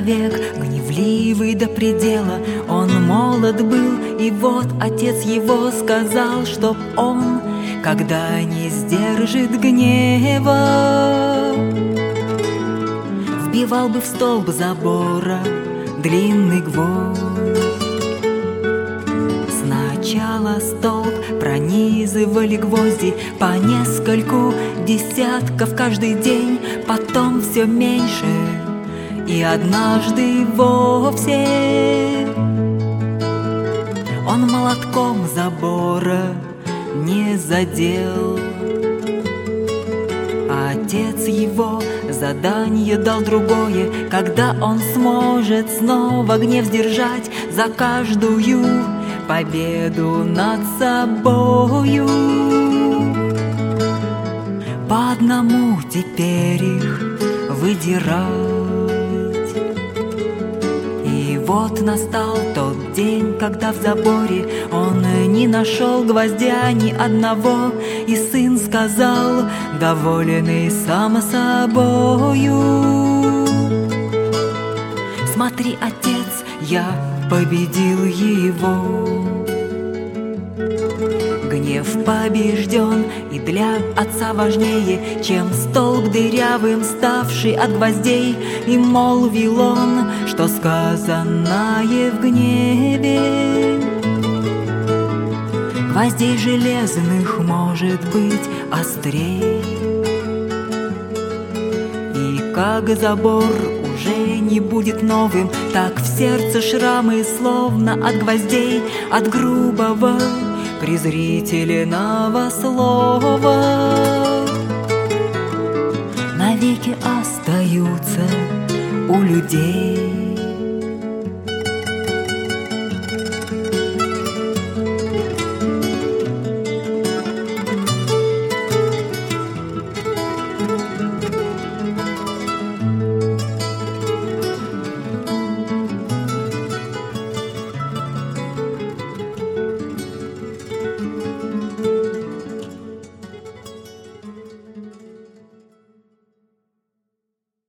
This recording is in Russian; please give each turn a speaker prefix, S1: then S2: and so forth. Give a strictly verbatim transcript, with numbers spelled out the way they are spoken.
S1: человек, гневливый до предела. Он молод был, и вот отец его сказал, чтоб он, когда не сдержит гнева, вбивал бы в столб забора длинный гвоздь. Сначала столб пронизывали гвозди по нескольку десятков каждый день, потом все меньше, и однажды вовсе он молотком забора не задел. Отец его задание дал другое, когда он сможет снова гнев сдержать за каждую победу над собою. По одному теперь их выдирать. И вот настал тот день, когда в заборе он не нашел гвоздя ни одного, и сын сказал, доволенный сам собою: смотри, отец, я победил его. Гнев побежден, и для отца важнее, чем столб дырявым, ставший от гвоздей. И молвил он, что сказанное в гневе гвоздей железных может быть острей. И как забор уже не будет новым, так в сердце шрамы, словно от гвоздей, от грубого презрительного слова, навеки остаются у людей.